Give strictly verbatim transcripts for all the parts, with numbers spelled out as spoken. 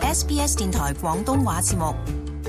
S B S 電台廣東話節目。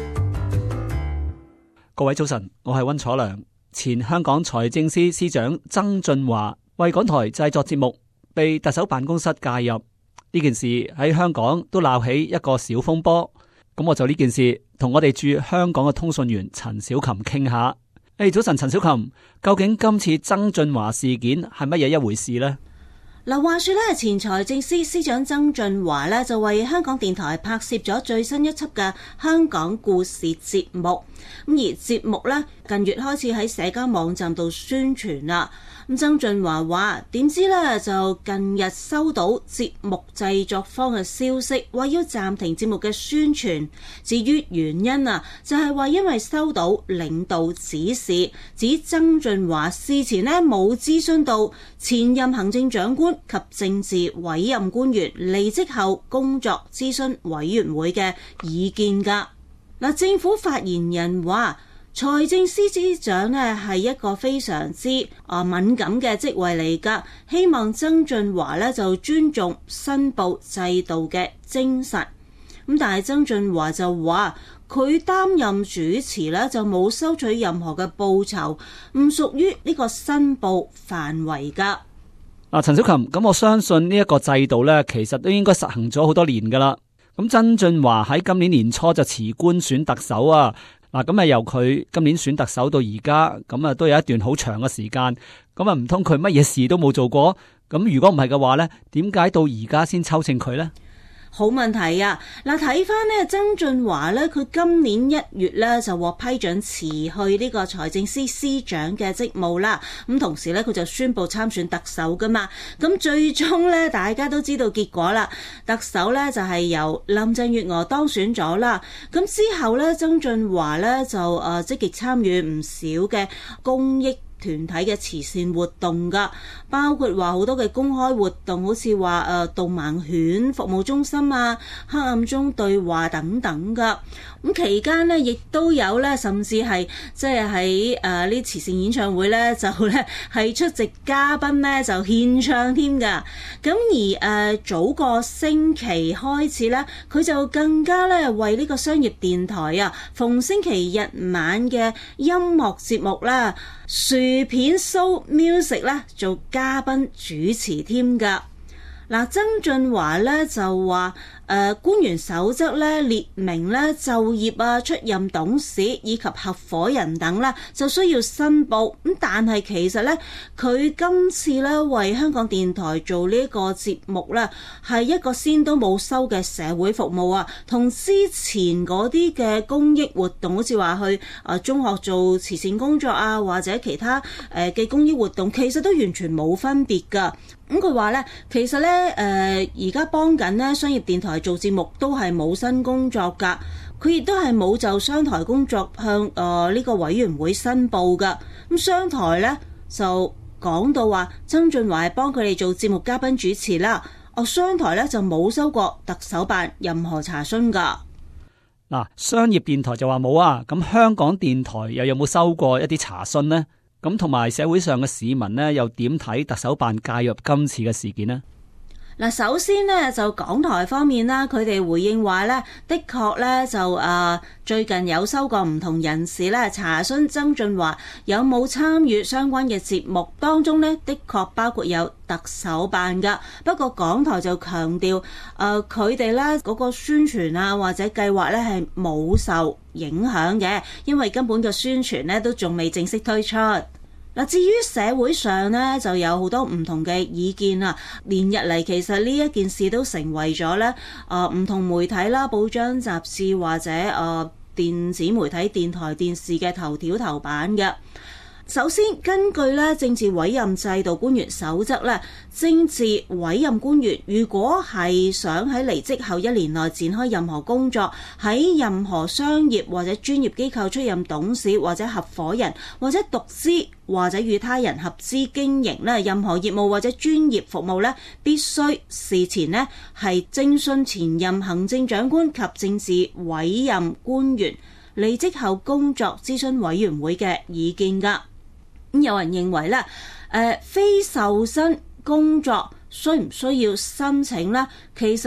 各位早晨，我係溫楚良。前香港財政司司長曾俊華為港台製作節目，被特首辦公室介入，呢件事喺香港都鬧起一個小風波。咁我就呢件事同我哋駐香港嘅通訊員陳小琴傾下。誒，早晨，陳小琴，究竟今次曾俊華事件係乜嘢一回事呢？ 嗱，話說咧，前財政司司長曾俊華咧就為香港電台拍攝咗最新一輯嘅香港故事節目。咁而節目咧近月開始喺社交網站度宣傳啦。咁曾俊華話，點知咧就近日收到節目製作方嘅消息，話要暫停節目嘅宣傳。至於原因啊，就係話因為收到領導指示，指曾俊華事前咧冇諮詢到前任行政長官及政治委任官員離職後工作諮詢委員會嘅意見㗎。嗱，政府發言人話，財政司司長咧係一個非常之啊敏感嘅職位嚟㗎，希望曾俊華咧就尊重申報制度嘅精神。咁但係曾俊華就話，佢擔任主持咧就冇收取任何嘅報酬，唔屬於呢個申報範圍㗎。 啊，陳小琴，咁我相信呢一個制度咧，其實都應該實行咗好多年㗎啦。咁曾俊華喺今年年初就辭官選特首啊。嗱，咁啊由佢今年選特首到而家，咁啊都有一段好長嘅時間。咁啊唔通佢乜嘢事都冇做過？咁如果唔係嘅話呢，點解到而家先抽秤佢呢？ 好問題啊！嗱，睇翻呢曾俊華呢，佢今年一月呢就獲批准辭去呢個財政司司長嘅職務啦。咁同時呢，佢就宣布參選特首噶嘛。咁最終呢，大家都知道結果啦。特首呢就係由林鄭月娥當選咗啦。咁之後呢，曾俊華呢就誒積極參與唔少嘅公益團體嘅慈善活動噶，包括話好多嘅公開活動，好似話誒導盲犬服務中心啊、黑暗中對話等等噶。咁期間呢，亦都有咧，甚至係即係喺誒呢慈善演唱會咧，就咧係出席嘉賓咧就獻唱添噶。咁而誒、呃、早個星期開始咧，佢就更加咧為呢個商業電台啊，逢星期日晚嘅音樂節目啦，薯片 show music 咧做嘉賓主持添噶。嗱，曾俊華咧就話誒、呃、官員守則咧列明咧就業啊、出任董事以及合夥人等啦，就需要申報。咁但係其實咧，佢今次咧為香港電台做呢個節目咧，係一個先都冇收嘅社會服務啊，同之前嗰啲嘅公益活動，好似話去啊中學做慈善工作啊，或者其他誒嘅公益活動，其實都完全冇分別㗎。咁佢話咧，其實咧，誒而家幫緊咧商業電台做節目都係冇薪工作㗎，佢亦都係冇就商台工作向誒呢、呃這個委員會申報㗎。咁商台咧就講到話，曾俊華係幫佢哋做節目嘉賓主持啦。哦，商台咧就冇收過特首辦任何查詢㗎。 嗱，商業電台就話冇啊，咁香港電台又有冇收過一啲查詢呢？咁同埋社會上嘅市民呢，又點睇特首辦介入今次嘅事件呢？ 嗱，首先呢，就港台方面啦，佢哋回應話呢，的確呢，就誒、呃、最近有收過唔同人士咧查詢曾俊華有冇參與相關嘅節目，當中呢，的確包括有特首辦噶。不過港台就強調誒佢哋咧嗰個宣傳啊或者計劃咧係冇受影響嘅，因為根本嘅宣傳咧都仲未正式推出。嗱，至於社會上呢，就有好多唔同嘅意見啊！連日嚟其實呢一件事都成為咗咧，誒唔同媒體啦、報章雜誌或者誒、呃、電子媒體、電台、電視嘅頭條頭版嘅。首先，根據咧政治委任制度官員守則咧，政治委任官員如果係想喺離職後一年內展開任何工作，喺任何商業或者專業機構出任董事或者合夥人，或者獨資或者與他人合資經營咧任何業務或者專業服務咧，必須事前咧係徵詢前任行政長官及政治委任官員離職後工作諮詢委員會嘅意見㗎。咁有人認為咧，誒、呃、非受薪工作需唔需要申請咧？其實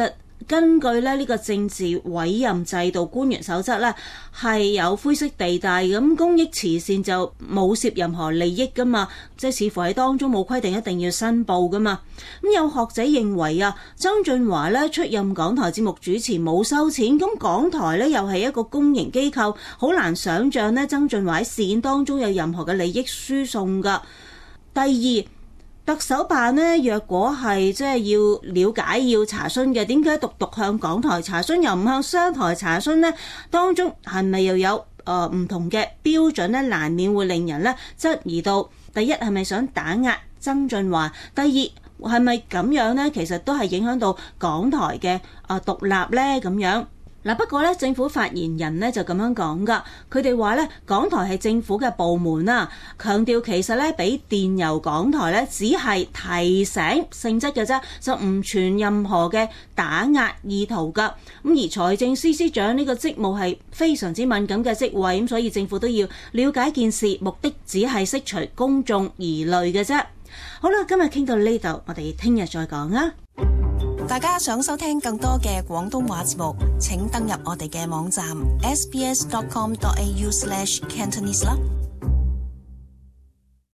根據咧呢個政治委任制度官員守則咧係有灰色地帶，咁公益慈善就冇涉任何利益噶嘛，即係似乎喺當中冇規定一定要申報噶嘛。咁有學者認為啊，曾俊華咧出任港台節目主持冇收錢，咁港台咧又係一個公營機構，好難想像咧曾俊華喺事件當中有任何嘅利益輸送噶。第二，特首辦呢，若果係即係要了解、要查詢嘅，點解獨獨向港台查詢，又唔向商台查詢呢？當中係咪又有誒唔、呃、同嘅標準呢？難免會令人呢質疑到，第一係咪想打壓曾俊華？第二係咪咁樣呢？其實都係影響到港台嘅誒獨立呢咁樣。嗱，不過咧，政府發言人咧就咁樣講噶，佢哋話咧，港台係政府嘅部門啊，強調其實咧俾電郵港台咧只係提醒性質嘅啫，就唔存任何嘅打壓意圖噶。咁而財政司司長呢個職務係非常之敏感嘅職位，咁所以政府都要了解件事，目的只係釋除公眾疑慮嘅啫。好啦，今日傾到呢度，我哋聽日再講啊。 大家想收聽更多嘅廣東話節目，請登入我哋嘅網站 s b s dot com dot a u slash cantonese 啦。